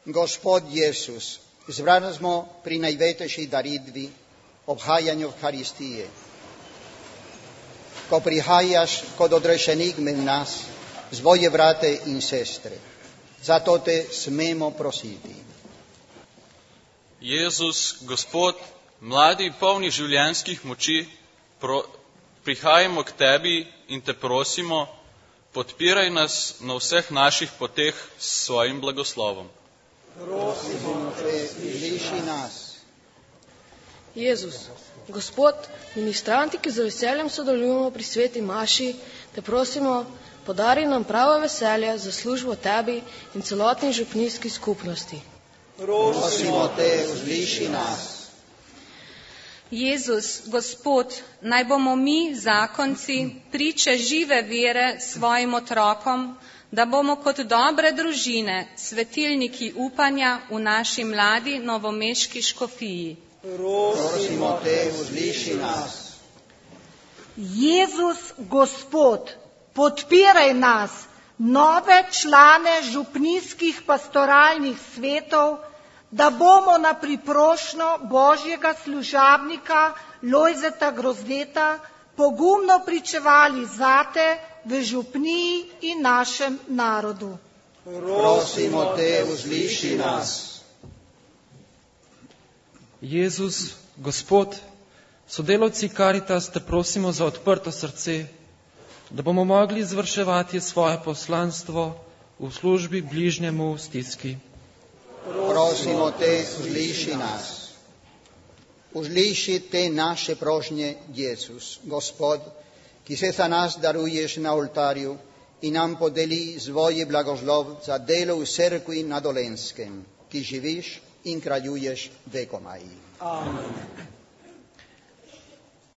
Gospod Jesús, zvrazmo pri najvetejšej daritvi, obhájanju Eucharistie. Ko prihájaš kod odrešených med nás, svoje brate in sestre, za to te smemo prositi. Jezus, Gospod, mladi polni življenjskih moči, prihajamo k tebi in te prosimo, podpiraj nas na vseh naših poteh s svojim blagoslovom. Prosimo te, sliši nas. Jezus, Gospod, ministranti, ki z veseljem sodelujemo pri sveti maši, te prosimo, podari nam pravo veselje za službo tebi in celotni župnijski skupnosti. Prosimo te, usliši nas. Jezus, Gospod, naj bomo mi, zakonci, priče žive vere svojim otrokom, da bomo kot dobre družine, svetilniki upanja v naši mladi novomeški škofiji. Prosimo te, usliši nas. Jezus, Gospod, podpiraj nas, nove člane župnijskih pastoralnih svetov, da bomo na priprošnjo Božjega služabnika Lojzeta Grozdeta pogumno pričevali zate v župniji in našem narodu. Prosimo te, usliši nas. Jezus, Gospod, sodelavci Karitas te prosimo za odprto srce, da bomo mogli izvrševati svoje poslanstvo v službi bližnjemu v stiski. Prosimo te, usliši nas. Usliši te naše prošnje, Jezus, Gospod, ki se za nas daruješ na oltarju in nam podeli svoje blagoslov za delo v cerkvi na Dolenskem, ki živiš in kraljuješ vekomaj. Amen.